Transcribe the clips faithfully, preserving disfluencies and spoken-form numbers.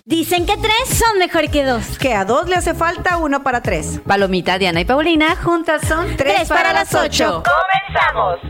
Dicen que tres son mejor que dos. Que a dos le hace falta uno para tres. Palomita, Diana y Paulina juntas son tres, tres para, para las ocho. ¡Comenzamos!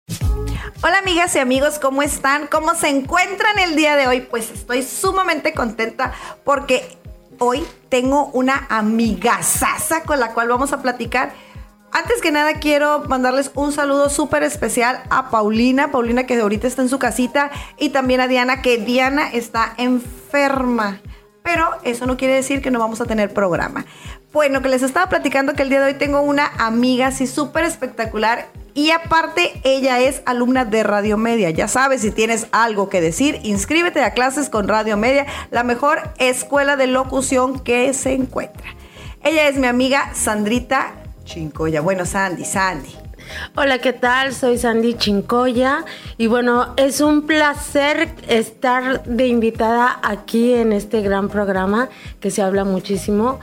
Hola amigas y amigos, ¿cómo están? ¿Cómo se encuentran el día de hoy? Pues estoy sumamente contenta porque hoy tengo una amigazaza con la cual vamos a platicar. Antes que nada quiero mandarles un saludo súper especial a Paulina, Paulina que ahorita está en su casita, y también a Diana, que Diana está enferma. Pero eso no quiere decir que no vamos a tener programa. Bueno, que les estaba platicando que el día de hoy tengo una amiga así súper espectacular. Y aparte, ella es alumna de Radio Media. Ya sabes, si tienes algo que decir, inscríbete a clases con Radio Media, la mejor escuela de locución que se encuentra. Ella es mi amiga Sandrita Chincoya. Bueno, Sandy, Sandy. Hola, ¿qué tal? Soy Sandy Chincoya y bueno, es un placer estar de invitada aquí en este gran programa que se habla muchísimo,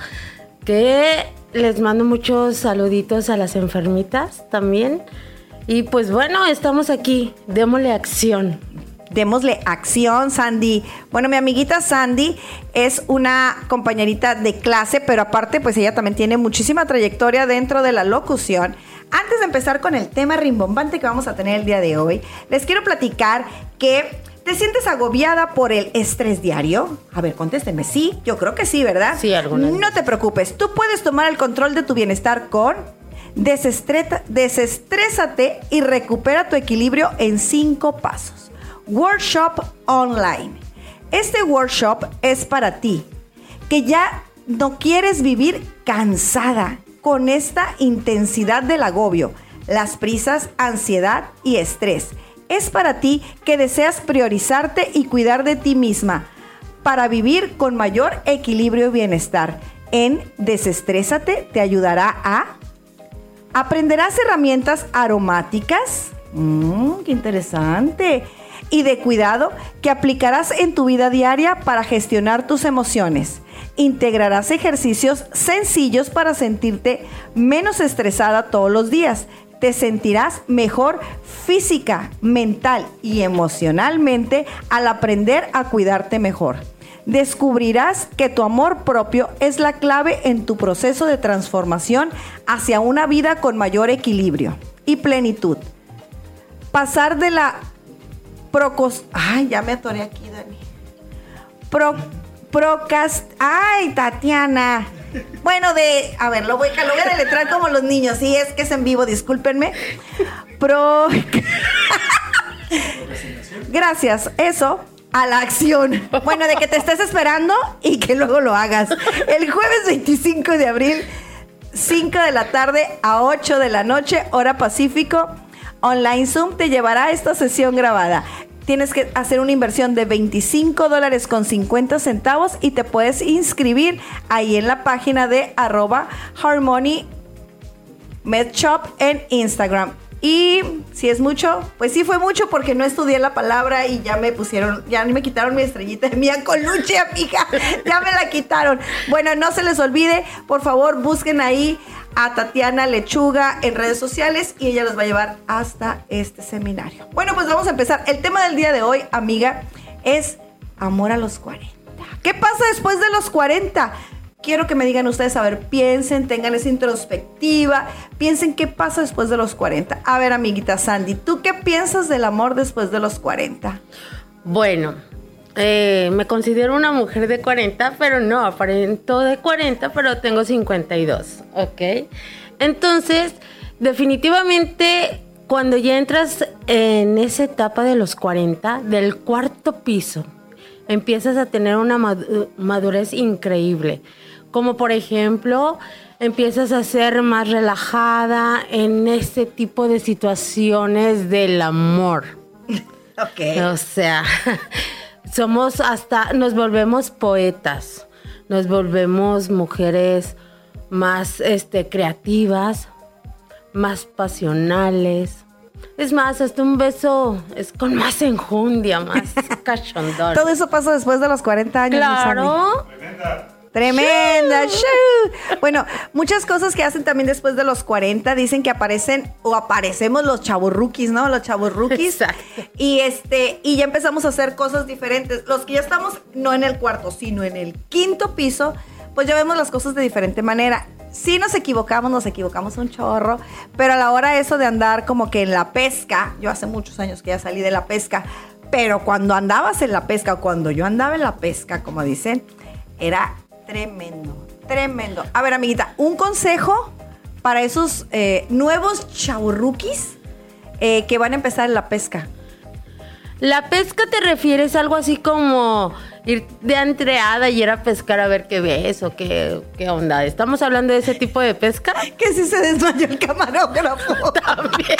que les mando muchos saluditos a las enfermitas también. Y pues bueno, estamos aquí, démosle acción. Démosle acción, Sandy. Bueno, mi amiguita Sandy es una compañerita de clase, pero aparte, pues ella también tiene muchísima trayectoria dentro de la locución. Antes de empezar con el tema rimbombante que vamos a tener el día de hoy, les quiero platicar que ¿te sientes agobiada por el estrés diario? A ver, contéstenme. Sí, yo creo que sí, ¿verdad? Sí, alguna. No te preocupes, tú puedes tomar el control de tu bienestar con Desestreta, Desestrésate y recupera tu equilibrio en cinco pasos. Workshop Online. Este workshop es para ti, que ya no quieres vivir cansada con esta intensidad del agobio, las prisas, ansiedad y estrés. Es para ti que deseas priorizarte y cuidar de ti misma para vivir con mayor equilibrio y bienestar. En Desestrésate te ayudará a aprenderás herramientas aromáticas, mmm, qué interesante, y de cuidado que aplicarás en tu vida diaria para gestionar tus emociones. Integrarás ejercicios sencillos para sentirte menos estresada todos los días. Te sentirás mejor física, mental y emocionalmente al aprender a cuidarte mejor. Descubrirás que tu amor propio es la clave en tu proceso de transformación hacia una vida con mayor equilibrio y plenitud. Pasar de la procos... Ay, ya me atoré aquí, Dani. Pro... Procast... Ay, Tatiana. Bueno, de... A ver, lo voy, lo voy a deletrar como los niños. Sí, es que es en vivo, discúlpenme. Pro... Gracias, eso... A la acción. Bueno, de que te estés esperando y que luego lo hagas. El jueves veinticinco de abril, cinco de la tarde a ocho de la noche, hora Pacífico, online Zoom te llevará a esta sesión grabada. Tienes que hacer una inversión de veinticinco dólares con cincuenta centavos y te puedes inscribir ahí en la página de arroba Harmony MedShop en Instagram. Y si es mucho, pues sí fue mucho porque no estudié la palabra y ya me pusieron, ya me quitaron mi estrellita de Mía Colucci, amiga. Ya me la quitaron. Bueno, no se les olvide, por favor, busquen ahí a Tatiana Lechuga en redes sociales y ella los va a llevar hasta este seminario. Bueno, pues vamos a empezar. El tema del día de hoy, amiga, es amor a los cuarenta. ¿Qué pasa después de los cuarenta? Quiero que me digan ustedes, a ver, piensen, tengan esa introspectiva, piensen qué pasa después de los cuarenta. A ver, amiguita Sandy, ¿tú qué piensas del amor después de los cuarenta? Bueno, eh, me considero una mujer de cuarenta, pero no, aparento de cuarenta, pero tengo cincuenta y dos, ¿ok? Entonces, definitivamente, cuando ya entras en esa etapa de los cuarenta, del cuarto piso, empiezas a tener una madurez increíble. Como por ejemplo, empiezas a ser más relajada en este tipo de situaciones del amor. Ok. O sea, somos hasta, nos volvemos poetas, nos volvemos mujeres más este, creativas, más pasionales. Es más, hasta un beso es con más enjundia, más cachondón. Todo eso pasa después de los cuarenta años. Claro. Tremenda. Tremenda. Shoo. Bueno, muchas cosas que hacen también después de los cuarenta. Dicen que aparecen o aparecemos los chavorruquis, ¿no? Los chavorruquis. Exacto. Y este, y ya empezamos a hacer cosas diferentes. Los que ya estamos no en el cuarto, sino en el quinto piso, pues ya vemos las cosas de diferente manera. Sí nos equivocamos, nos equivocamos un chorro, pero a la hora eso de andar como que en la pesca, yo hace muchos años que ya salí de la pesca, pero cuando andabas en la pesca, o cuando yo andaba en la pesca, como dicen, era tremendo, tremendo. A ver, amiguita, un consejo para esos eh, nuevos chavorruquis eh, que van a empezar en la pesca. La pesca te refieres a algo así como ir de entreada y ir a pescar a ver qué ves o qué, qué onda. ¿Estamos hablando de ese tipo de pesca? Que si se desmayó el camarógrafo. También.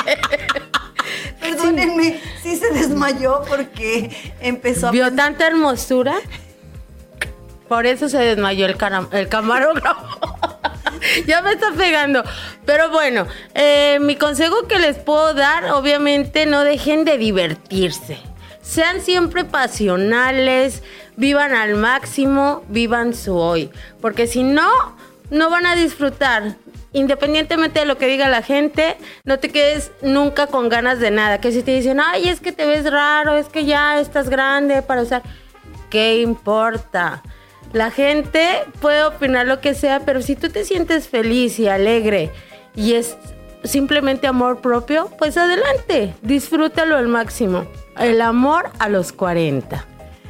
Perdónenme, sí se desmayó porque empezó a... ¿Vio tanta hermosura? Por eso se desmayó el, cara- el camarógrafo. Ya me está pegando. Pero bueno, eh, mi consejo que les puedo dar, obviamente, no dejen de divertirse. Sean siempre pasionales, vivan al máximo, vivan su hoy. Porque si no, no van a disfrutar. Independientemente de lo que diga la gente, no te quedes nunca con ganas de nada. Que si te dicen, ay, es que te ves raro, es que ya estás grande para usar... ¿Qué importa? La gente puede opinar lo que sea, pero si tú te sientes feliz y alegre y es simplemente amor propio, pues adelante, disfrútalo al máximo. El amor a los cuarenta.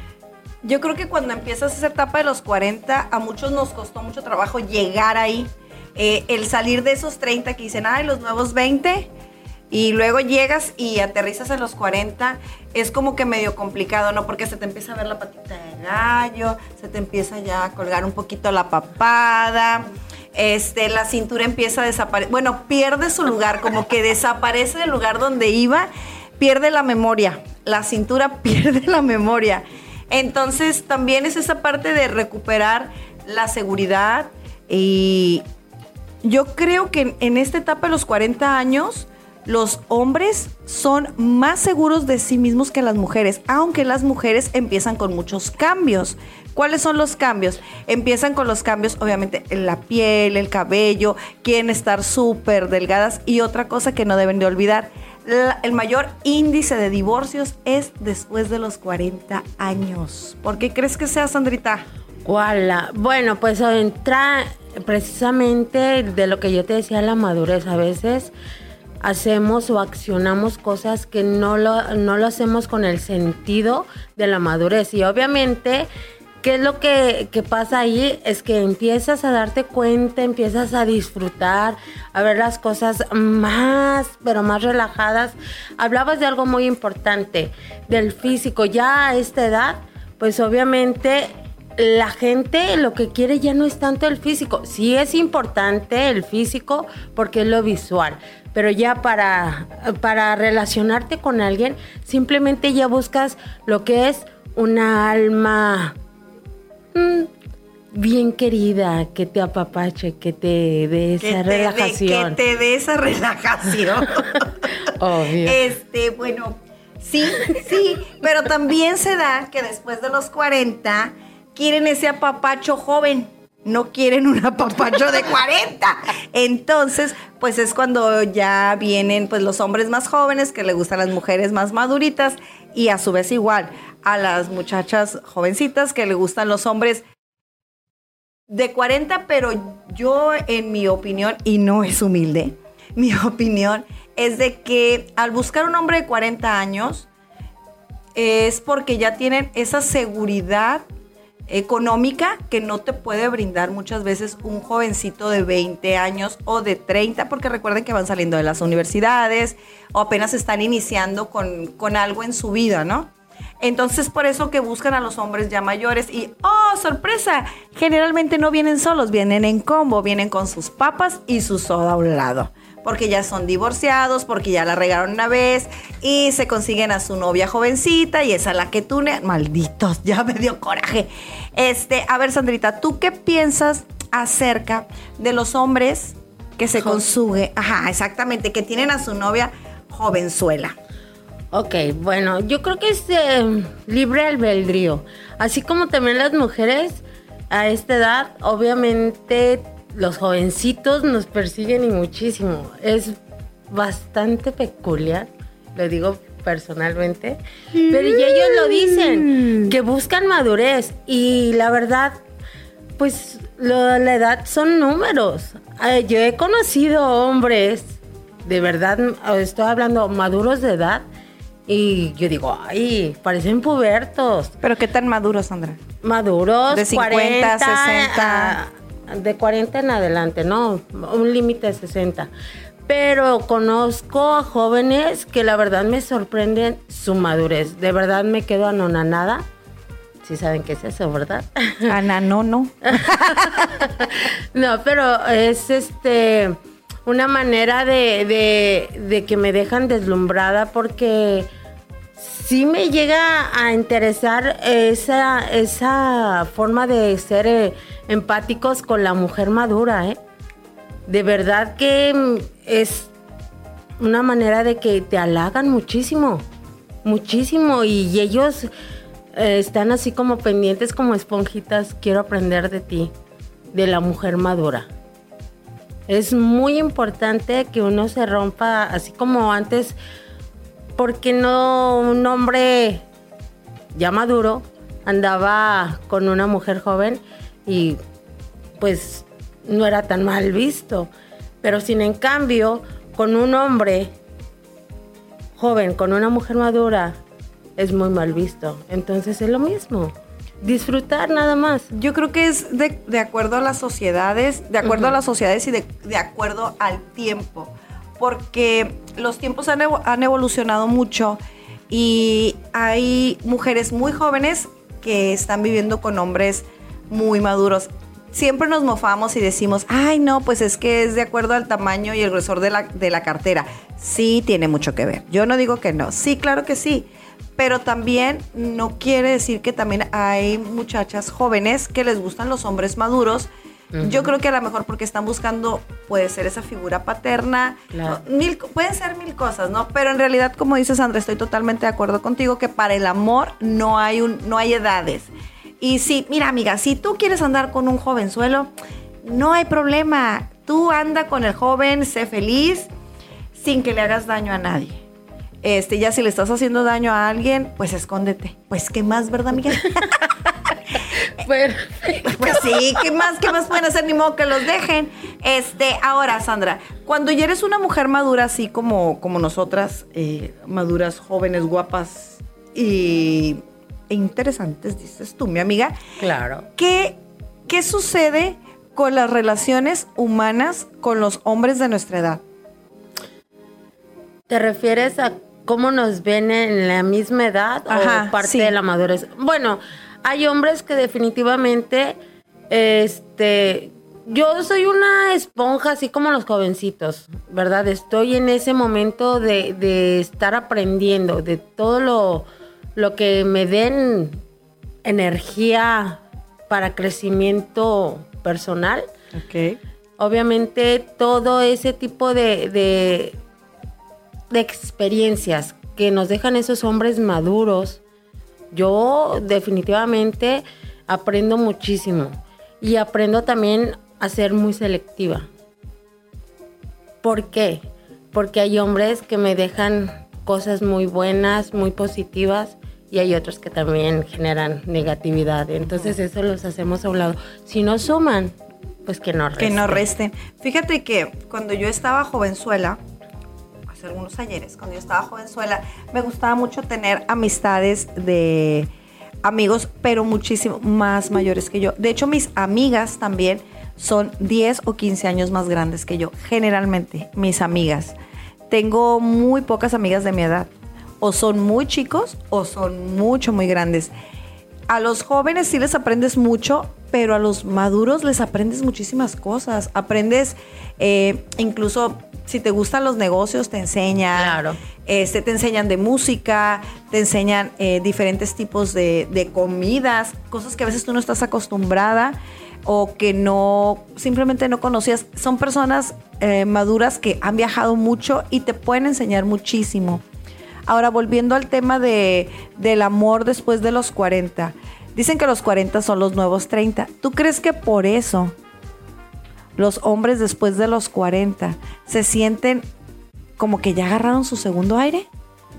Yo creo que cuando empiezas esa etapa de los cuarenta, a muchos nos costó mucho trabajo llegar ahí. Eh, el salir de esos treinta que dicen, ay, los nuevos veinte, y luego llegas y aterrizas en los cuarenta, es como que medio complicado, ¿no? Porque se te empieza a ver la patita de gallo, se te empieza ya a colgar un poquito la papada, este, la cintura empieza a desaparecer, bueno, pierde su lugar, como que desaparece del lugar donde iba, pierde la memoria, la cintura pierde la memoria. Entonces también es esa parte de recuperar la seguridad, y yo creo que en, en esta etapa de los cuarenta años, los hombres son más seguros de sí mismos que las mujeres, aunque las mujeres empiezan con muchos cambios. ¿Cuáles son los cambios? Empiezan con los cambios, obviamente, en la piel, el cabello, quieren estar súper delgadas. Y otra cosa que no deben de olvidar, la, el mayor índice de divorcios es después de los cuarenta años. ¿Por qué crees que sea, Sandrita? Hola. Bueno, pues entra precisamente de lo que yo te decía, la madurez. A veces hacemos o accionamos cosas que no lo, no lo hacemos con el sentido de la madurez. Y obviamente, ¿qué es lo que, que pasa ahí? Es que empiezas a darte cuenta, empiezas a disfrutar, a ver las cosas más, pero más relajadas. Hablabas de algo muy importante, del físico. Ya a esta edad, pues obviamente la gente lo que quiere ya no es tanto el físico. Sí es importante el físico porque es lo visual, pero ya para, para relacionarte con alguien, simplemente ya buscas lo que es una alma mmm, bien querida, que te apapache, que te dé esa que te relajación. De, que te dé esa relajación. Obvio. Este, bueno, sí, sí, pero también se da que después de los cuarenta quieren ese apapacho joven, no quieren un apapacho de cuarenta. Entonces, pues es cuando ya vienen pues los hombres más jóvenes que le gustan las mujeres más maduritas, y a su vez igual a las muchachas jovencitas que le gustan los hombres de cuarenta, pero yo en mi opinión, y no es humilde, mi opinión es de que al buscar un hombre de cuarenta años es porque ya tienen esa seguridad económica que no te puede brindar muchas veces un jovencito de veinte años o de treinta, porque recuerden que van saliendo de las universidades o apenas están iniciando con, con algo en su vida, ¿no? Entonces, por eso que buscan a los hombres ya mayores y, ¡oh, sorpresa! Generalmente no vienen solos, vienen en combo, vienen con sus papas y su soda a un lado, porque ya son divorciados, porque ya la regaron una vez y se consiguen a su novia jovencita y esa la que tune. Malditos, ya me dio coraje. Este, a ver, Sandrita, ¿tú qué piensas acerca de los hombres que se consumen? Ajá, exactamente, que tienen a su novia jovenzuela. Ok, bueno, yo creo que es eh, libre albedrío. Así como también las mujeres a esta edad, obviamente los jovencitos nos persiguen y muchísimo. Es bastante peculiar, lo digo personalmente, pero y ellos lo dicen, que buscan madurez y la verdad, pues lo, la edad son números. Eh, yo he conocido hombres, de verdad, estoy hablando maduros de edad, y yo digo, ay, parecen pubertos. ¿Pero qué tan maduros, Sandra? Maduros, de cincuenta, sesenta. De cuarenta en adelante, ¿no? Un límite de sesenta. Pero conozco a jóvenes que la verdad me sorprenden su madurez. De verdad me quedo anonadada. Sí saben qué es eso, ¿verdad? Ananono. No, pero es este una manera de, de, de que me dejan deslumbrada porque sí me llega a interesar esa, esa forma de ser eh, empáticos con la mujer madura, ¿eh? De verdad que es una manera de que te halagan muchísimo, muchísimo, y ellos eh, están así como pendientes como esponjitas. Quiero aprender de ti, de la mujer madura. Es muy importante que uno se rompa, así como antes, porque no un hombre ya maduro andaba con una mujer joven y pues no era tan mal visto, pero sin en cambio con un hombre joven, con una mujer madura, es muy mal visto. Entonces es lo mismo, disfrutar nada más. Yo creo que es de, de acuerdo a las sociedades, de acuerdo uh-huh. a las sociedades y de, de acuerdo al tiempo, porque los tiempos han, evo, han evolucionado mucho y hay mujeres muy jóvenes que están viviendo con hombres muy maduros. Siempre nos mofamos y decimos, ay no, pues es que es de acuerdo al tamaño y el grosor de la, de la cartera. Sí, tiene mucho que ver. Yo no digo que no. Sí, claro que sí. Pero también no quiere decir que también hay muchachas jóvenes que les gustan los hombres maduros. Uh-huh. Yo creo que a lo mejor porque están buscando, puede ser esa figura paterna. Claro. Mil, pueden ser mil cosas, ¿no? Pero en realidad, como dices, Sandra, estoy totalmente de acuerdo contigo que para el amor no hay, un, no hay edades. Y sí, mira, amiga, si tú quieres andar con un jovenzuelo, no hay problema. Tú anda con el joven, sé feliz, sin que le hagas daño a nadie. Este, ya si le estás haciendo daño a alguien, pues escóndete. Pues, ¿qué más, verdad, amiga? Perfecto. Pues sí, ¿qué más, qué más pueden hacer? Ni modo que los dejen. Este, ahora, Sandra, cuando ya eres una mujer madura, así como, como nosotras, eh, maduras, jóvenes, guapas y... e interesantes, dices tú, mi amiga. Claro. ¿Qué, qué sucede con las relaciones humanas con los hombres de nuestra edad? ¿Te refieres a cómo nos ven en la misma edad? Ajá, o parte sí. de la madurez? Bueno, hay hombres que definitivamente, este, yo soy una esponja, así como los jovencitos, ¿verdad? Estoy en ese momento de, de estar aprendiendo, de todo lo... lo que me den energía para crecimiento personal. Ok. Obviamente todo ese tipo de, de, de experiencias que nos dejan esos hombres maduros, yo definitivamente aprendo muchísimo y aprendo también a ser muy selectiva. ¿Por qué? Porque hay hombres que me dejan cosas muy buenas, muy positivas, y hay otros que también generan negatividad. Entonces eso los hacemos a un lado. Si no suman, pues que no resten. Que no resten. Fíjate que cuando yo estaba jovenzuela, hace algunos ayeres, cuando yo estaba jovenzuela, me gustaba mucho tener amistades de amigos, pero muchísimo más mayores que yo. De hecho, mis amigas también son diez o quince años más grandes que yo. Generalmente, mis amigas. Tengo muy pocas amigas de mi edad. O son muy chicos o son mucho, muy grandes. A los jóvenes sí les aprendes mucho, pero a los maduros les aprendes muchísimas cosas. Aprendes, eh, incluso si te gustan los negocios, te enseñan. Claro. Este, te enseñan de música, te enseñan eh, diferentes tipos de, de comidas, cosas que a veces tú no estás acostumbrada o que no, simplemente no conocías. Son personas eh, maduras que han viajado mucho y te pueden enseñar muchísimo. Ahora, volviendo al tema de, del amor después de los cuarenta, Dicen que los cuarenta son los nuevos treinta. ¿Tú crees que por eso los hombres después de los cuarenta se sienten como que ya agarraron su segundo aire?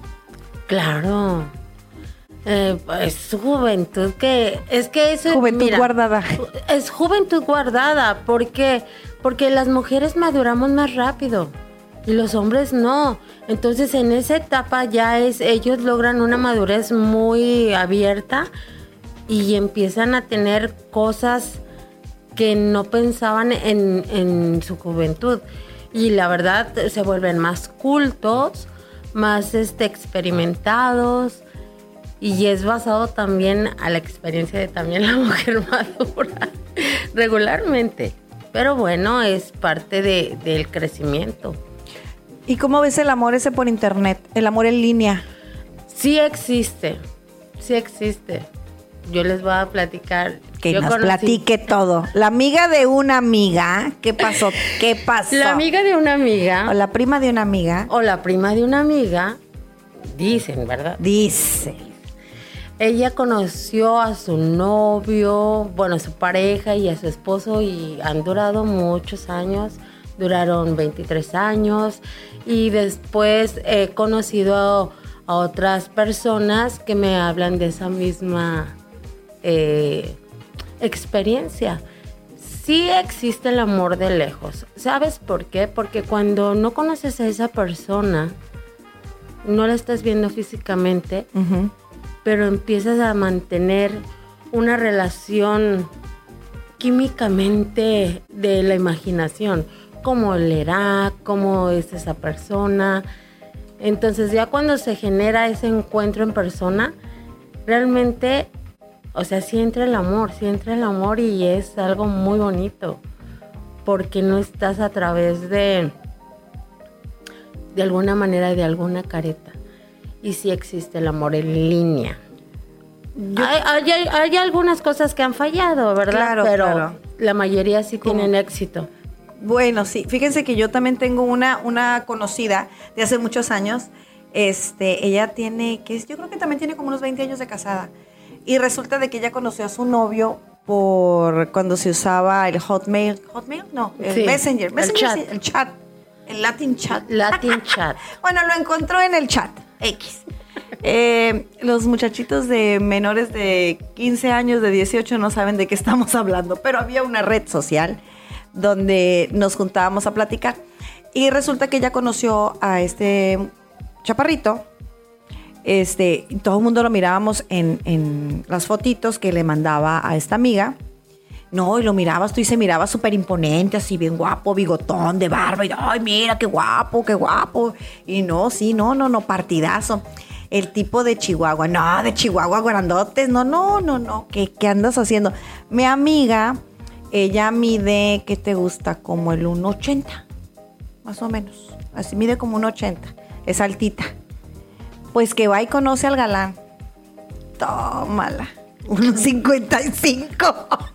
Claro. Eh, es su juventud que... Es que eso... Juventud mira, guardada. Es juventud guardada. ¿Por qué? Porque las mujeres maduramos más rápido y los hombres no. Entonces en esa etapa ya es... Ellos logran una madurez muy abierta y empiezan a tener cosas que no pensaban en, en su juventud. Y la verdad se vuelven más cultos, más este, experimentados. Y es basado también a la experiencia de también la mujer madura, regularmente. Pero bueno, es parte de, del crecimiento. ¿Y cómo ves el amor ese por internet? El amor en línea. Sí existe, sí existe. Yo les voy a platicar. Que Yo nos conocí- platique todo. La amiga de una amiga. ¿Qué pasó? ¿Qué pasó? La amiga de una amiga O la prima de una amiga. o la prima de una amiga, dicen, ¿verdad? Dice. Ella conoció a su novio, bueno, a su pareja y a su esposo y han durado muchos años, duraron veintitrés años y después he conocido a, a otras personas que me hablan de esa misma eh, experiencia. Sí existe el amor de lejos. ¿Sabes por qué? Porque cuando no conoces a esa persona, no la estás viendo físicamente, Ujú. pero empiezas a mantener una relación químicamente de la imaginación. ¿Cómo leerá? ¿Cómo es esa persona? Entonces ya cuando se genera ese encuentro en persona, realmente, o sea, sí entra el amor, sí entra el amor y es algo muy bonito. Porque no estás a través de, de alguna manera, de alguna careta. Y sí existe el amor en línea. Hay, hay- hay- hay algunas cosas que han fallado, ¿verdad? Claro, Pero claro. la mayoría sí ¿Cómo? tienen éxito. Bueno, sí. Fíjense que yo también tengo una, una conocida de hace muchos años. Este, ella tiene, que es- yo creo que también tiene como unos veinte años de casada. Y resulta de que ella conoció a su novio por cuando se usaba el Hotmail. ¿Hotmail? No, el Sí, Messenger. el Messenger, chat. sí, el chat. El Latin chat. Latin Chat. Bueno, lo encontró en el chat. X. Eh, los muchachitos de menores de quince años, de dieciocho, no saben de qué estamos hablando, pero había una red social donde nos juntábamos a platicar. Y resulta que ella conoció a este chaparrito. Este, y todo el mundo lo mirábamos en, en las fotitos que le mandaba a esta amiga. No, y lo mirabas tú y se miraba súper imponente, así bien guapo, bigotón, de barba. Y, ay, mira, qué guapo, qué guapo. Y no, sí, no, no, no, partidazo. El tipo de Chihuahua, no, de Chihuahua, grandotes, no, no, no, no. ¿Qué, qué andas haciendo? Mi amiga, ella mide, ¿qué te gusta? Como el uno ochenta, más o menos. Así mide como uno ochenta, es altita. Pues que va y conoce al galán. Tómala, uno cincuenta y cinco.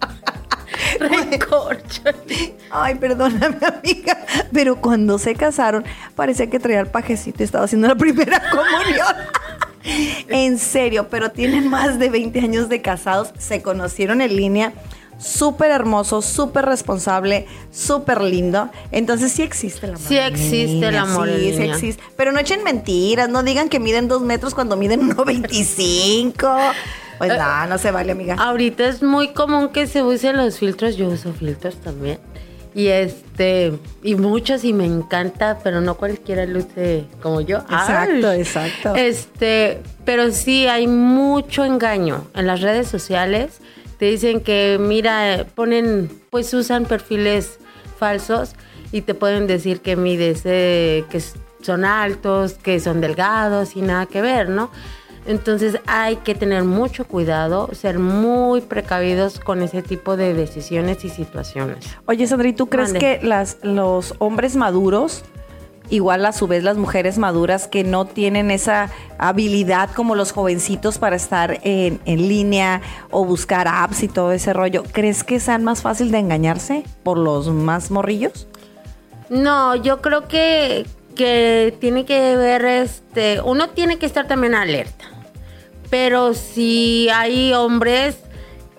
Recorcho. Ay, perdóname, amiga, pero cuando se casaron parecía que traía el pajecito y estaba haciendo la primera comunión. En serio, pero tienen más de veinte años de casados, se conocieron en línea, súper hermoso, súper responsable, súper lindo. Entonces sí existe el amor. Sí en existe línea, el amor en sí, sí línea. existe. Pero no echen mentiras, no digan que miden dos metros cuando miden uno veinticinco. Pues nada, no se vale, amiga. Ahorita es muy común que se usen los filtros. Yo uso filtros también. Y este, y muchos, y me encanta, pero no cualquiera luce como yo. Exacto, Ay. exacto. Este, pero sí hay mucho engaño en las redes sociales. Te dicen que, mira, ponen, pues usan perfiles falsos y te pueden decir que mides, eh, que son altos, que son delgados y nada que ver, ¿no? Entonces hay que tener mucho cuidado, ser muy precavidos con ese tipo de decisiones y situaciones. Oye, Sandra, ¿y tú crees Mande. que las, los hombres maduros, igual a su vez las mujeres maduras que no tienen esa habilidad como los jovencitos para estar en, en línea o buscar apps y todo ese rollo, ¿crees que sean más fácil de engañarse por los más morrillos? No, yo creo que, que tiene que ver, este, uno tiene que estar también alerta. Pero si hay hombres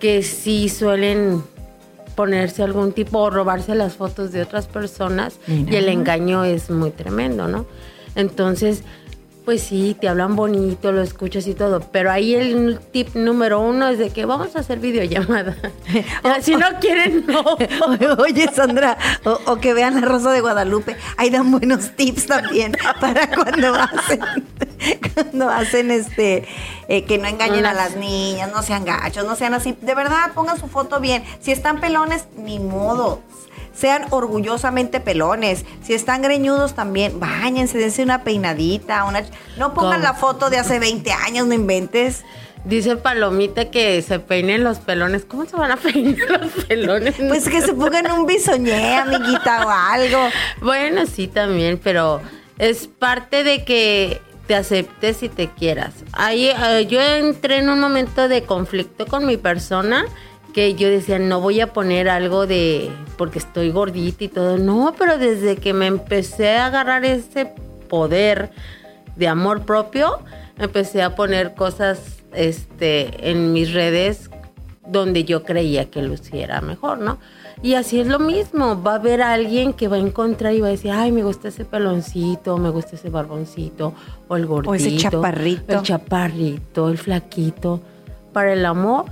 que sí suelen ponerse algún tipo o robarse las fotos de otras personas. Mira. Y el engaño es muy tremendo, ¿no? Entonces, pues sí, te hablan bonito, lo escuchas y todo, pero ahí el tip número uno es de que vamos a hacer videollamada. O, si no quieren, no. Oye, Sandra, o, o que vean La Rosa de Guadalupe, ahí dan buenos tips también para cuando hacen, cuando hacen este, eh, que no engañen Una. a las niñas, no sean gachos, no sean así. De verdad, pongan su foto bien. Si están pelones, ni modo. Sean orgullosamente pelones. Si están greñudos también, báñense, dense una peinadita. Una... No pongan ¿Cómo? La foto de hace veinte años, no inventes. Dice Palomita que se peinen los pelones. ¿Cómo se van a peinar los pelones? Pues que se pongan un bisoñé, amiguita, o algo. Bueno, sí, también, pero es parte de que te aceptes y te quieras. Ahí, uh, yo entré en un momento de conflicto con mi persona, que yo decía, no voy a poner algo de, porque estoy gordita y todo. No, pero desde que me empecé a agarrar ese poder de amor propio, empecé a poner cosas este, en mis redes donde yo creía que luciera mejor, ¿no? Y así es lo mismo, va a haber alguien que va a encontrar y va a decir, ay, me gusta ese peloncito, me gusta ese barboncito, o el gordito. O ese chaparrito. El chaparrito, el flaquito. Para el amor,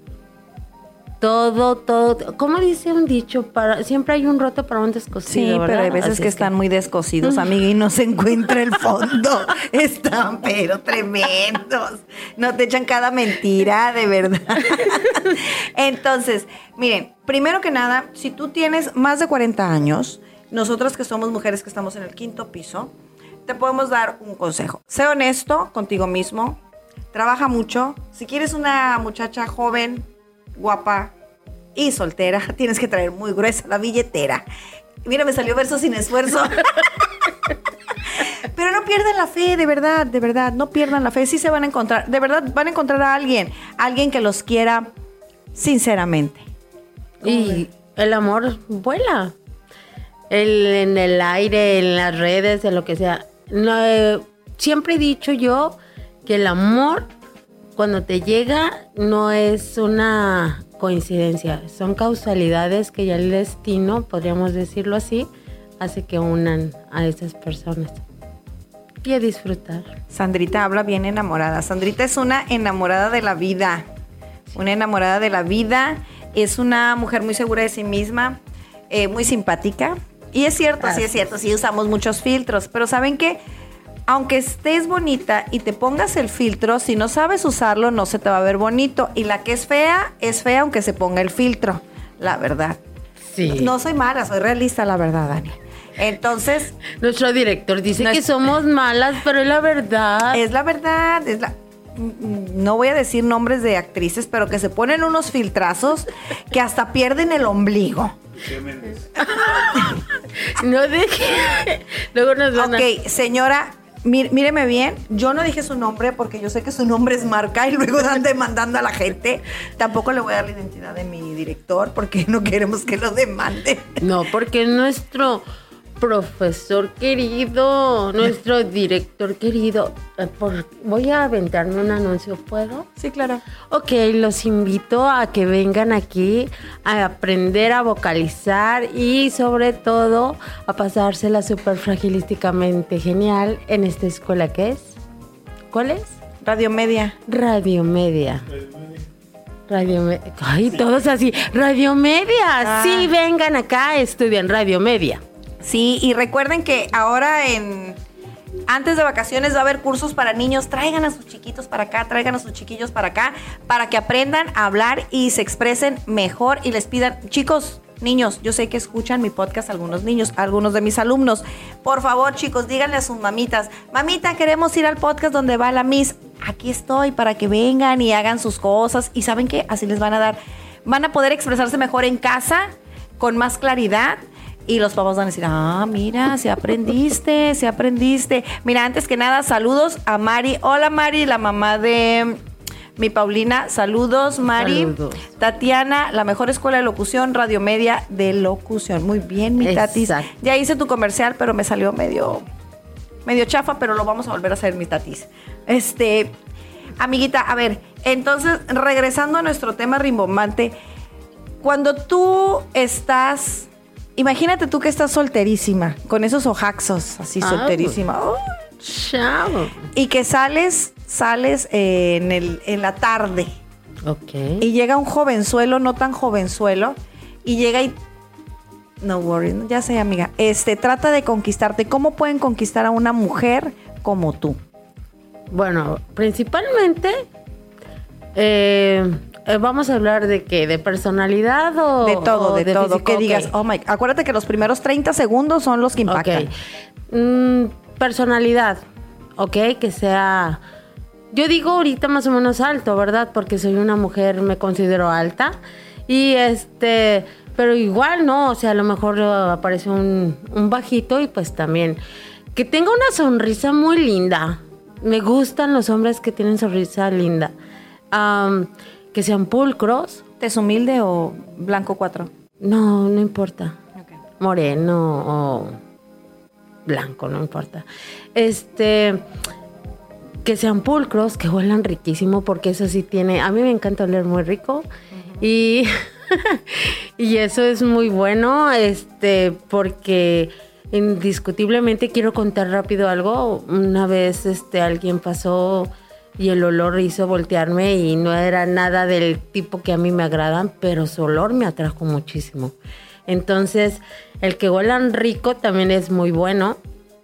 todo, todo, ¿cómo dice un dicho? Para, siempre hay un roto para un descosido, sí, ¿verdad? Pero hay veces Así que están que... muy descosidos, amiga, y no se encuentra el fondo. Están, pero tremendos. No te echan cada mentira, de verdad. Entonces, miren, primero que nada, si tú tienes más de cuarenta años, nosotras que somos mujeres que estamos en el quinto piso, te podemos dar un consejo. Sé honesto contigo mismo, trabaja mucho. Si quieres una muchacha joven, guapa y soltera, tienes que traer muy gruesa la billetera. Mira, me salió verso sin esfuerzo. Pero no pierdan la fe, de verdad, de verdad, no pierdan la fe. Sí se van a encontrar, de verdad van a encontrar a alguien, alguien que los quiera sinceramente. Y el amor vuela. El, en el aire, en las redes, en lo que sea. No, eh, siempre he dicho yo que el amor, cuando te llega, no es una coincidencia, son causalidades que ya el destino, podríamos decirlo así, hace que unan a esas personas. Y a disfrutar. Sandrita habla bien enamorada. Sandrita es una enamorada de la vida. Una enamorada de la vida. Es una mujer muy segura de sí misma, eh, muy simpática. Y es cierto, Así sí es cierto, sí usamos muchos filtros, pero ¿saben qué? Aunque estés bonita y te pongas el filtro, si no sabes usarlo, no se te va a ver bonito. Y la que es fea, es fea aunque se ponga el filtro, la verdad. Sí. No soy mala, soy realista, la verdad, Dani. Entonces... Nuestro director dice no que es, somos malas, pero es la verdad. Es la verdad, es la... No voy a decir nombres de actrices, pero que se ponen unos filtrazos que hasta pierden el ombligo. No deje... Luego nos van a... Ok, señora... Míreme bien, yo no dije su nombre porque yo sé que su nombre es marca y luego dan demandando a la gente. Tampoco le voy a dar la identidad de mi director porque no queremos que lo demande. No, porque nuestro profesor querido, nuestro director querido, por, voy a aventarme un anuncio, ¿puedo? Sí, claro. Ok, los invito a que vengan aquí a aprender a vocalizar y sobre todo a pasársela súper fragilísticamente genial en esta escuela que es. ¿Cuál es? Radio Media. Radio Media. Radio Media. Ay, todos así. Radio Media. Ah. Sí, vengan acá, estudian Radio Media. Sí, y recuerden que ahora en antes de vacaciones va a haber cursos para niños. Traigan a sus chiquitos para acá, traigan a sus chiquillos para acá, para que aprendan a hablar y se expresen mejor y les pidan, chicos, niños, yo sé que escuchan mi podcast algunos niños, algunos de mis alumnos. Por favor, chicos, díganle a sus mamitas, mamita, queremos ir al podcast donde va la Miss. Aquí estoy para que vengan y hagan sus cosas. Y ¿saben qué? Así les van a dar, van a poder expresarse mejor en casa, con más claridad. Y los papás van a decir, ah, mira, si aprendiste, si aprendiste. Mira, antes que nada, saludos a Mari. Hola, Mari, la mamá de mi Paulina. Saludos, Mari. Saludos. Tatiana, la mejor escuela de locución, Radio Media de locución. Muy bien, mi Tatis. Ya hice tu comercial, pero me salió medio, medio chafa, pero lo vamos a volver a hacer, mi Tatis. Este, Amiguita, a ver, entonces, regresando a nuestro tema rimbombante, cuando tú estás, imagínate tú que estás solterísima, con esos ojaxos, así Ah, solterísima, oh, Chao. y que sales, sales eh, en, el, en la tarde, Ok. y llega un jovenzuelo, no tan jovenzuelo, y llega y, no worry, ya sé, amiga, este, trata de conquistarte. ¿Cómo pueden conquistar a una mujer como tú? Bueno, principalmente eh, eh, vamos a hablar de qué, de personalidad o De todo, o de, todo. físico? Que Ok. digas, oh my, acuérdate que los primeros treinta segundos son los que impactan. Ok. Mm, personalidad, ok, que sea, yo digo ahorita más o menos alto, ¿verdad? Porque soy una mujer, me considero alta. Y este, pero igual, ¿no? O sea, a lo mejor uh, aparece un, un bajito y pues también. Que tenga una sonrisa muy linda. Me gustan los hombres que tienen sonrisa linda. Am, que sean pulcros. ¿Tez humilde o blanco cuatro? No, no importa. Moreno o blanco, no importa. Este, que sean pulcros, que huelan riquísimo, porque eso sí tiene, a mí me encanta oler muy rico. Uh-huh. Y, y eso es muy bueno, este, porque indiscutiblemente quiero contar rápido algo. Una vez este, alguien pasó y el olor hizo voltearme y no era nada del tipo que a mí me agradan, pero su olor me atrajo muchísimo. Entonces, el que huelan rico también es muy bueno.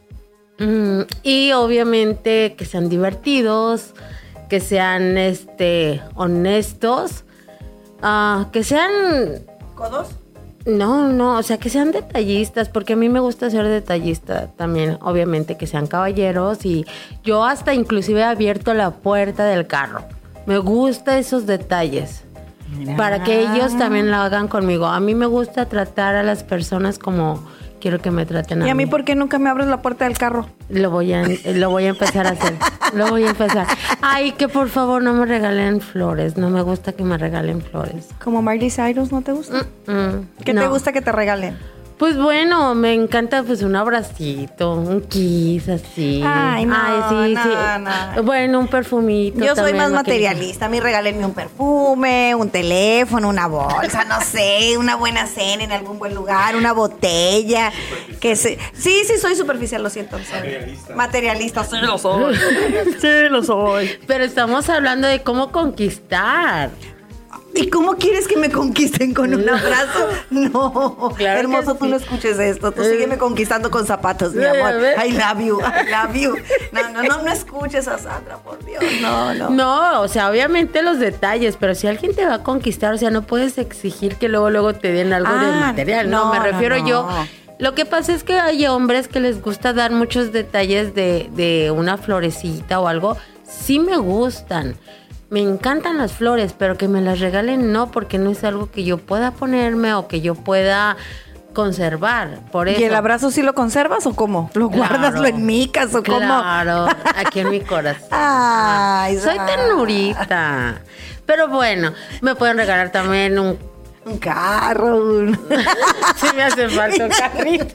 Mm, y obviamente que sean divertidos, que sean este, honestos, uh, que sean... ¿Codos? No, no, o sea, que sean detallistas, porque a mí me gusta ser detallista también, obviamente, que sean caballeros, y yo hasta inclusive he abierto la puerta del carro. Me gustan esos detalles. Mira. Para que ellos también lo hagan conmigo. A mí me gusta tratar a las personas como quiero que me traten a mí. ¿Y a mí por qué nunca me abres la puerta del carro? Lo voy a, lo voy a empezar a hacer. Lo voy a empezar. Ay, que por favor no me regalen flores. No me gusta que me regalen flores. ¿Como Miley Cyrus no te gusta? Mm, mm, ¿Qué no. te gusta que te regalen? Pues bueno, me encanta pues un abracito, un kiss así. Ay, no, Ay, sí, no, sí. no. Bueno, un perfumito. Yo soy también, más ¿no? materialista. A mí regálenme un perfume, un teléfono, una bolsa, no sé, una buena cena en algún buen lugar, una botella. Que se... Sí, sí, soy superficial, lo siento. Materialista. Materialista, sí lo soy. Sí lo soy. Pero estamos hablando de cómo conquistar. ¿Y cómo quieres que me conquisten con un abrazo? No, claro, hermoso, sí. Tú no escuches esto. Tú sígueme conquistando con zapatos, mi amor. I love you, I love you. No, no, no, no escuches a Sandra, por Dios. No, no. No, o sea, obviamente los detalles, pero si alguien te va a conquistar, o sea, no puedes exigir que luego, luego te den algo Ah, de material. No, no, me refiero no, no. yo. Lo que pasa es que hay hombres que les gusta dar muchos detalles de, de una florecita o algo. Sí me gustan. Me encantan las flores, pero que me las regalen no, porque no es algo que yo pueda ponerme o que yo pueda conservar. Por eso. ¿Y el abrazo sí lo conservas o cómo? ¿Lo Claro. guardas lo en micas o cómo? Claro, aquí en mi corazón. Ay, Soy Sandra. ternurita. Pero bueno, me pueden regalar también un... Un carro. Un... Sí me hace falta un carrito.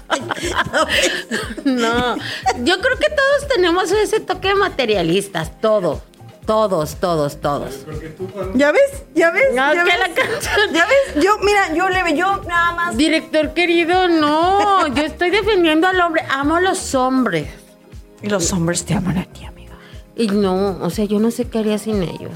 No, yo creo que todos tenemos ese toque de materialistas, todo. Todos, todos, todos. ¿Ya ves? ¿Ya ves? No, ¿Ya que ves? la canción. ¿Ya ves? Yo, mira, yo le yo nada más. Director querido, no. Yo estoy defendiendo al hombre. Amo a los hombres. Y los hombres te aman a ti, amiga. Y no, o sea, yo no sé qué haría sin ellos.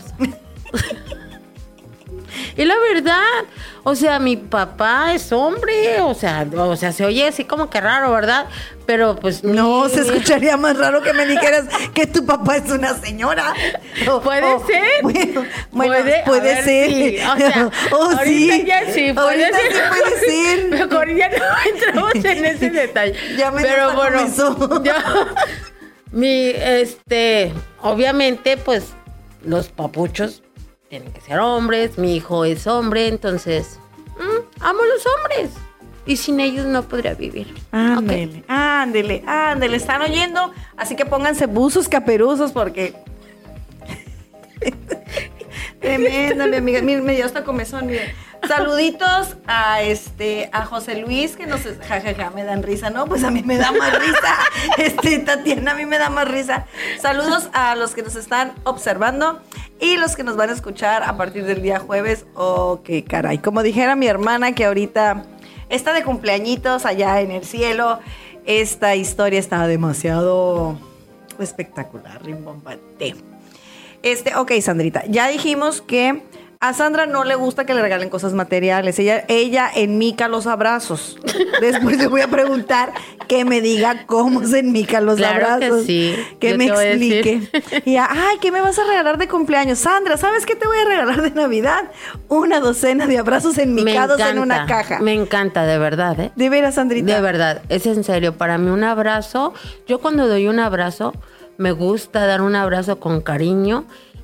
Y la verdad, o sea, mi papá es hombre, o sea, o sea, se oye así como que raro, ¿verdad? Pero pues No, mi- se escucharía más raro que me dijeras que tu papá es una señora. O- Puede o- ser. Bueno, bueno, Puede, puede, a ver, ser. sí. O sea, Oh, ahorita sí. ya sí, puede Ahorita ser. sí puede ser. Mejor ya no entramos en ese detalle. Ya me Pero bueno, comenzó. yo, mi, este, obviamente, pues, los papuchos tienen que ser hombres, mi hijo es hombre, entonces, mm, amo a los hombres. Y sin ellos no podría vivir. Ándele, ándele, ándele. ¿Están oyendo? Así que pónganse buzos caperuzos porque... Tremendo, mi amiga. Mire, me dio hasta comezón, mire. Saluditos a este a José Luis, que nos jajaja, ja, ja, me dan risa, ¿no? Pues a mí me da más risa. Este, Tatiana, a mí me da más risa. Saludos a los que nos están observando y los que nos van a escuchar a partir del día jueves. Oh, qué caray. Como dijera mi hermana que ahorita está de cumpleañitos allá en el cielo, esta historia está demasiado espectacular, rimbombante. Este, ok, Sandrita, ya dijimos que a Sandra no le gusta que le regalen cosas materiales. Ella, ella enmica los abrazos. Después le voy a preguntar que me diga cómo se enmica los claro abrazos. Que sí. Que Yo me te voy a explique. Y ya, ay, ¿qué me vas a regalar de cumpleaños? Sandra, ¿sabes qué te voy a regalar de Navidad? Una docena de abrazos enmicados en una caja. Me encanta, de verdad, ¿eh? De veras, Sandrita. De verdad, es en serio. Para mí un abrazo, yo cuando doy un abrazo, me gusta dar un abrazo con cariño.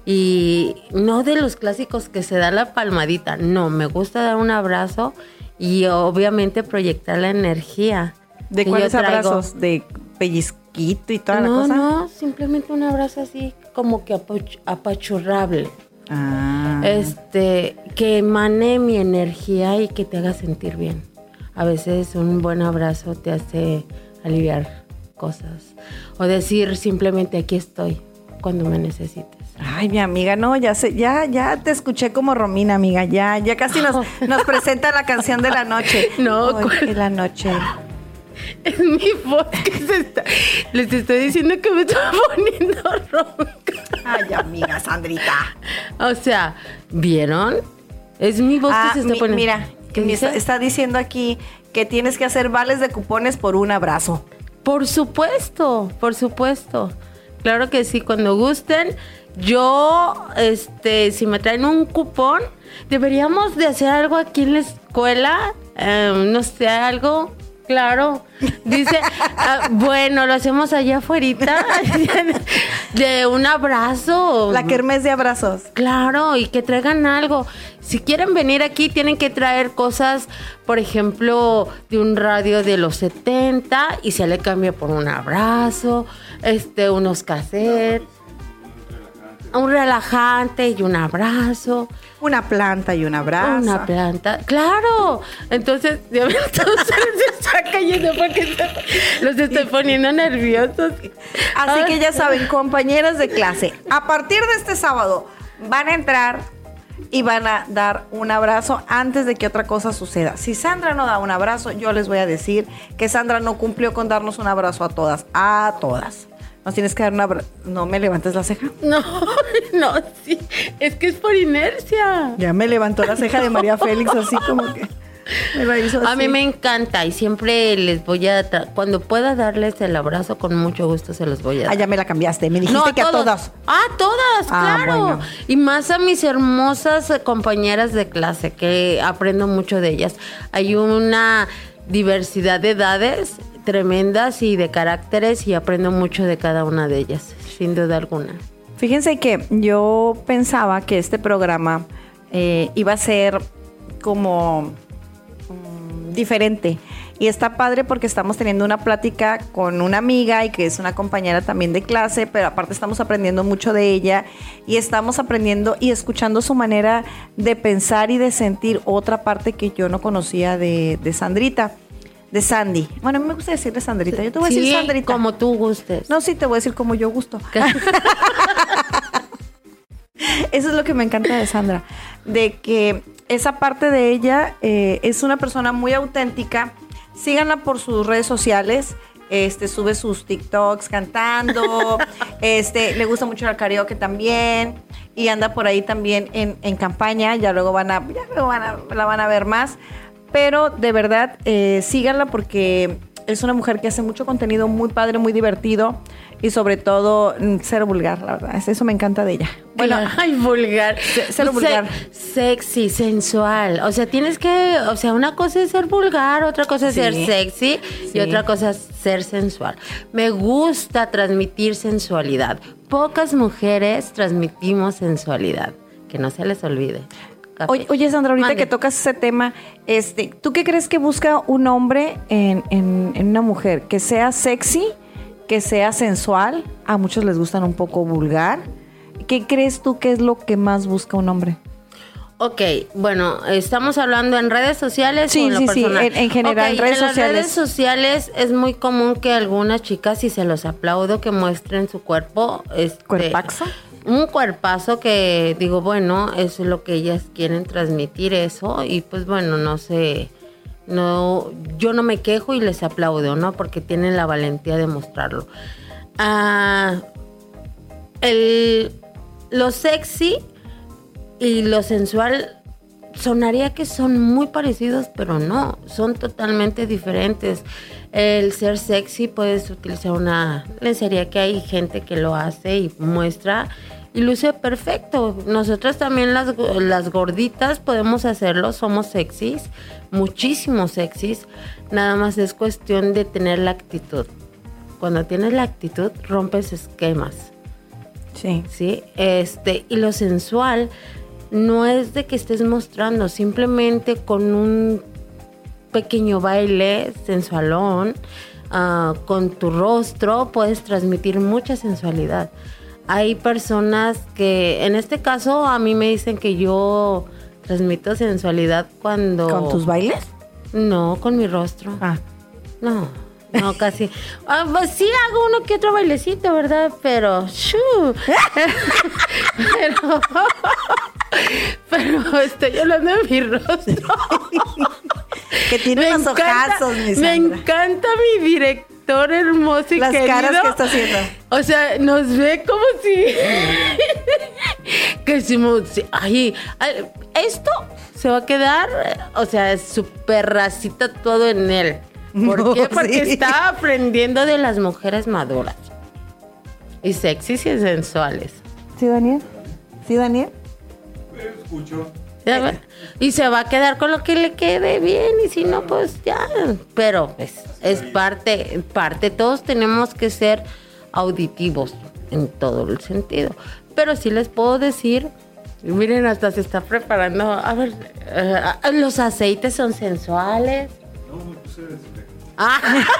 Y no de los clásicos que se da la palmadita, no, me gusta dar un abrazo y obviamente proyectar la energía. ¿De cuáles abrazos? ¿De pellizquito y toda no, la cosa? No, no, simplemente un abrazo así como que apach- apachurrable. Ah. Este, que emane mi energía y que te haga sentir bien. A veces un buen abrazo te hace aliviar cosas. O decir simplemente aquí estoy cuando me necesites. Ay, mi amiga, no, ya sé, ya, ya te escuché como Romina, amiga, ya, ya casi nos, nos presenta la canción de la noche. No, Hoy ¿cuál? es la noche. Es mi voz que se está. Les estoy diciendo que me estoy poniendo ronca. Ay, amiga, Sandrita. O sea, ¿vieron? Es mi voz Ah, que se está mi- poniendo. mira, ¿Qué mi- dice? está, está diciendo aquí que tienes que hacer vales de cupones por un abrazo. Por supuesto, por supuesto. Claro que sí, cuando gusten. Yo, este, si me traen un cupón, deberíamos de hacer algo aquí en la escuela. Eh, no sé, algo. Claro. Dice, ah, bueno, lo hacemos allá afuera. De un abrazo. La kermés de abrazos. Claro, y que traigan algo. Si quieren venir aquí, tienen que traer cosas, por ejemplo, de un radio de los setenta y se le cambia por un abrazo, este, unos cassettes, un relajante y un abrazo. Una planta y un abrazo. Una planta, claro. Entonces, ya ven, entonces se está cayendo porque se- los estoy poniendo nerviosos. Así Ay. que ya saben, compañeras de clase, a partir de este sábado van a entrar y van a dar un abrazo antes de que otra cosa suceda. Si Sandra no da un abrazo, yo les voy a decir que Sandra no cumplió con darnos un abrazo a todas, a todas. Nos tienes que dar un abrazo. No me levantes la ceja. No, no, sí, es que es por inercia. Ya me levantó la ceja de María Félix, así como que me la hizo así. A mí me encanta y siempre les voy a... tra- Cuando pueda darles el abrazo, con mucho gusto se los voy a dar. Ah, ya me la cambiaste. Me dijiste No, que a todas. Ah, todas, Ah, claro. bueno. Y más a mis hermosas eh, compañeras de clase, que aprendo mucho de ellas. Hay una diversidad de edades tremendas y de caracteres y aprendo mucho de cada una de ellas, sin duda alguna. Fíjense que yo pensaba que este programa eh, iba a ser como mm, diferente. Y está padre porque estamos teniendo una plática con una amiga y que es una compañera también de clase, pero aparte estamos aprendiendo mucho de ella y estamos aprendiendo y escuchando su manera de pensar y de sentir otra parte que yo no conocía de, de Sandrita, de Sandy. Bueno, a mí me gusta decirle Sandrita. Yo te voy a Sí, decir Sandrita. como tú gustes. No, sí, te voy a decir como yo gusto. Eso es lo que me encanta de Sandra, de que esa parte de ella eh, es una persona muy auténtica. Síganla por sus redes sociales. Este, sube sus TikToks cantando. este, le gusta mucho el karaoke también. Y anda por ahí también en, en campaña. Ya luego van a, ya luego van a, la van a ver más. Pero de verdad, eh, síganla porque es una mujer que hace mucho contenido muy padre, muy divertido. Y sobre todo, mm, cero vulgar, la verdad. Eso me encanta de ella. Bueno, ay, vulgar. cero Se- vulgar. Sexy, sensual. O sea, tienes que, o sea, una cosa es ser vulgar, otra cosa es Sí. ser sexy Sí. y otra cosa es ser sensual. Me gusta transmitir sensualidad. Pocas mujeres transmitimos sensualidad. Que no se les olvide. Café. Oye, oye, Sandra, ahorita Mande. que tocas ese tema, este, ¿tú qué crees que busca un hombre en, en, en una mujer? ¿Que sea sexy? ¿Que sea sensual? A muchos les gustan un poco vulgar. ¿Qué crees tú que es lo que más busca un hombre? Ok, bueno, ¿estamos hablando en redes sociales Sí, o en lo sí, sí, personal? en- en general, Ok, redes en sociales. las redes sociales es muy común que algunas chicas, y se los aplaudo, que muestren su cuerpo. Este, ¿Cuerpazo? Un cuerpazo que digo, bueno, eso es lo que ellas quieren transmitir, eso, y pues bueno, no sé, no, yo no me quejo y les aplaudo, ¿no? Porque tienen la valentía de mostrarlo. Ah, el, lo sexy y lo sensual sonaría que son muy parecidos, pero no, son totalmente diferentes. El ser sexy, puedes utilizar una lencería, que hay gente que lo hace y muestra y luce perfecto. Nosotras también las, las gorditas podemos hacerlo, somos sexys, muchísimo sexys, nada más es cuestión de tener la actitud. Cuando tienes la actitud, rompes esquemas. Sí. ¿Sí? Este, y lo sensual no es de que estés mostrando, simplemente con un pequeño baile sensualón, uh, con tu rostro puedes transmitir mucha sensualidad. Hay personas que, en este caso, a mí me dicen que yo transmito sensualidad cuando... ¿Con tus bailes? No, con mi rostro. Ah. No, no, casi. Ah, pues sí hago uno que otro bailecito, ¿verdad? Pero, ¡shoo! pero, pero estoy hablando de mi rostro. Que tiene Me unos encanta- ojazos, mi Me Sandra. encanta mi director hermoso y Las querido. caras que está haciendo. O sea, nos ve como si... que si... mo- si- Ay, ay, esto se va a quedar, o sea, súper racita todo en él. ¿Por No, qué? Porque sí. está aprendiendo de las mujeres maduras. Y sexys y sensuales. ¿Sí, Daniel? ¿Sí, Daniel? Ya ve. Y se va a quedar con lo que le quede bien, y si no, pues ya. Pero pues, es parte, parte. Todos tenemos que ser auditivos en todo el sentido. Pero sí les puedo decir, miren, hasta se está preparando. A ver, eh, los aceites son sensuales. Ah,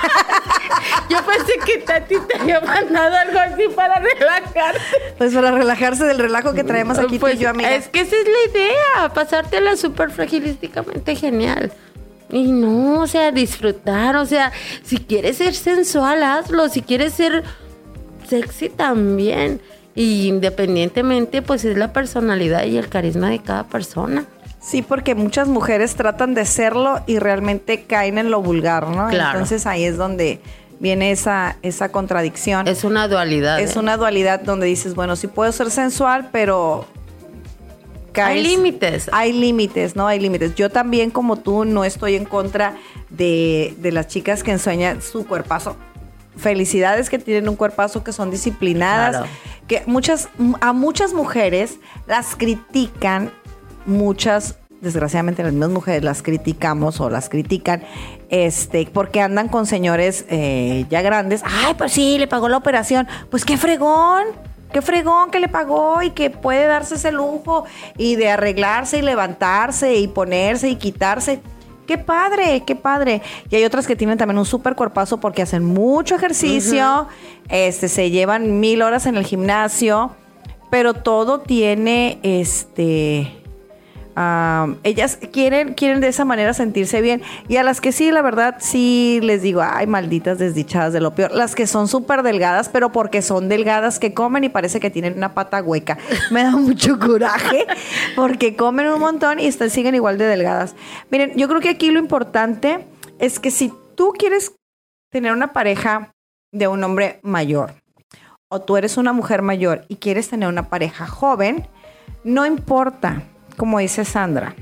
yo pensé que Tati te había mandado algo así para relajarte. Pues para relajarse del relajo que traemos aquí Pues tú y yo, amiga. es que esa es la idea, pasártela súper fragilísticamente genial. Y no, o sea, disfrutar, o sea, si quieres ser sensual, hazlo, si quieres ser sexy también. Y independientemente, pues es la personalidad y el carisma de cada persona. Sí, porque muchas mujeres tratan de serlo y realmente caen en lo vulgar, ¿no? Claro. Entonces ahí es donde viene esa, esa contradicción. Es una dualidad. Es ¿eh? una dualidad donde dices, bueno, sí puedo ser sensual, pero caes- Hay límites. Hay límites, ¿no? Hay límites. Yo también, como tú, no estoy en contra de, de las chicas que enseñan su cuerpazo. Felicidades que tienen un cuerpazo, que son disciplinadas. Claro. Que muchas, a muchas mujeres las critican, muchas, desgraciadamente las mismas mujeres las criticamos o las critican, este, porque andan con señores eh, ya grandes. Ay, pues sí, le pagó la operación. Pues qué fregón. Qué fregón que le pagó y que puede darse ese lujo y de arreglarse y levantarse y ponerse y quitarse. ¡Qué padre! ¡Qué padre! Y hay otras que tienen también un súper cuerpazo porque hacen mucho ejercicio, uh-huh. este, se llevan mil horas en el gimnasio, pero todo tiene, este... Um, ellas quieren, quieren de esa manera sentirse bien. Y a las que sí, la verdad, sí les digo, ay, malditas desdichadas de lo peor. Las que son súper delgadas, pero porque son delgadas, que comen y parece que tienen una pata hueca. Me da mucho coraje porque comen un montón y están, siguen igual de delgadas. Miren, yo creo que aquí lo importante es que si tú quieres tener una pareja de un hombre mayor, o tú eres una mujer mayor y quieres tener una pareja joven, no importa. Como dice Sandra,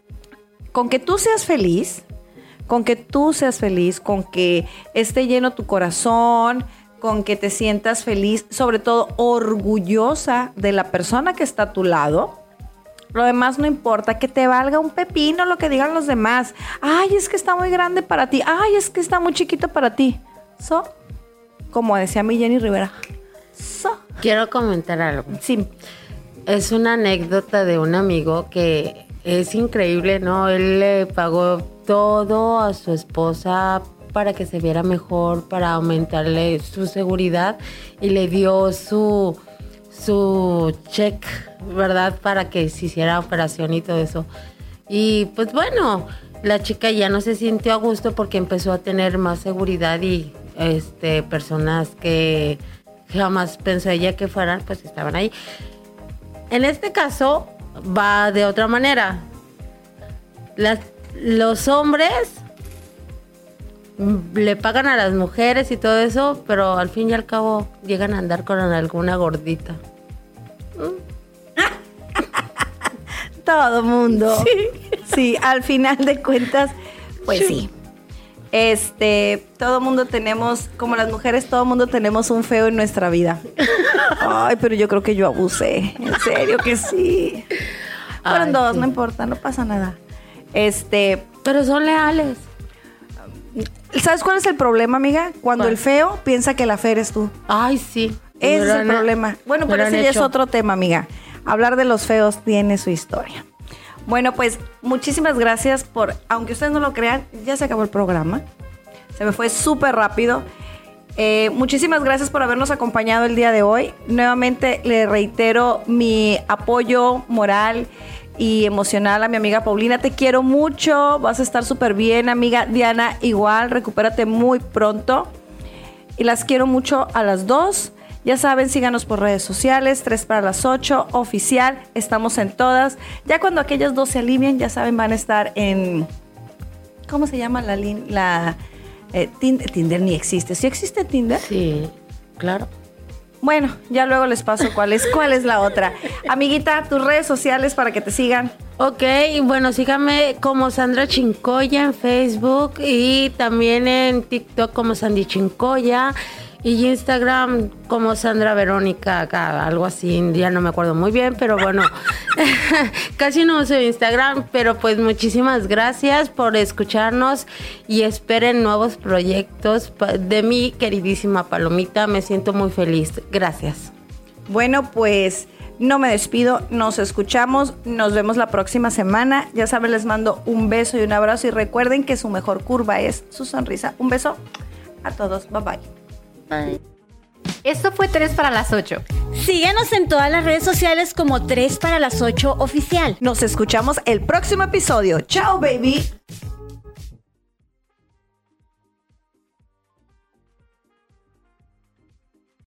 con que tú seas feliz, con que tú seas feliz, con que esté lleno tu corazón, con que te sientas feliz, sobre todo orgullosa de la persona que está a tu lado. Lo demás no importa, que te valga un pepino lo que digan los demás. Ay, es que está muy grande para ti. Ay, es que está muy chiquito para ti. So, como decía mi Jenny Rivera. So. Quiero comentar algo. Sí. Es una anécdota de un amigo que es increíble, ¿no? Él le pagó todo a su esposa para que se viera mejor, para aumentarle su seguridad y le dio su, su check, ¿verdad? Para que se hiciera operación y todo eso. Y pues bueno, la chica ya no se sintió a gusto porque empezó a tener más seguridad y este personas que jamás pensó ella que fueran, pues estaban ahí. En este caso va de otra manera. Las, los hombres le pagan a las mujeres y todo eso, pero al fin y al cabo llegan a andar con alguna gordita. Todo mundo. Sí. Sí, al final de cuentas, pues sí. sí. Este, todo mundo tenemos, como las mujeres, todo mundo tenemos un feo en nuestra vida. Ay, pero yo creo que yo abusé. En serio que sí. Fueron Ay, dos, sí. no importa, no pasa nada. Este, pero son leales. ¿Sabes cuál es el problema, amiga? Cuando ¿Cuál? el feo piensa que la fea eres tú. Ay, sí. Ese es el problema. Bueno, pero ese ya es otro tema, amiga. Hablar de los feos tiene su historia. Bueno, pues muchísimas gracias por, aunque ustedes no lo crean, ya se acabó el programa. Se me fue súper rápido. Eh, muchísimas gracias por habernos acompañado el día de hoy. Nuevamente le reitero mi apoyo moral y emocional a mi amiga Paulina. Te quiero mucho, vas a estar súper bien, amiga Diana, igual, recupérate muy pronto. Y las quiero mucho a las dos. Ya saben, síganos por redes sociales, tres para las ocho, oficial, estamos en todas. Ya cuando aquellas dos se alivien, ya saben, van a estar en, ¿cómo se llama la línea? La, eh, Tinder, Tinder ni existe. ¿Sí existe Tinder? Sí, claro. Bueno, ya luego les paso cuál es, cuál es la otra. Amiguita, tus redes sociales para que te sigan. Ok, bueno, síganme como Sandra Chincoya en Facebook y también en TikTok como Sandy Chincoya. Y Instagram como Sandra Verónica, acá, algo así, ya no me acuerdo muy bien, pero bueno, casi no uso Instagram, pero pues muchísimas gracias por escucharnos y esperen nuevos proyectos de mi queridísima Palomita, me siento muy feliz, gracias. Bueno, pues no me despido, nos escuchamos, nos vemos la próxima semana, ya saben, les mando un beso y un abrazo y recuerden que su mejor curva es su sonrisa. Un beso a todos, bye bye. Bye. Esto fue tres para las ocho. Síguenos en todas las redes sociales como tres para las ocho oficial. Nos escuchamos el próximo episodio. Chao, baby.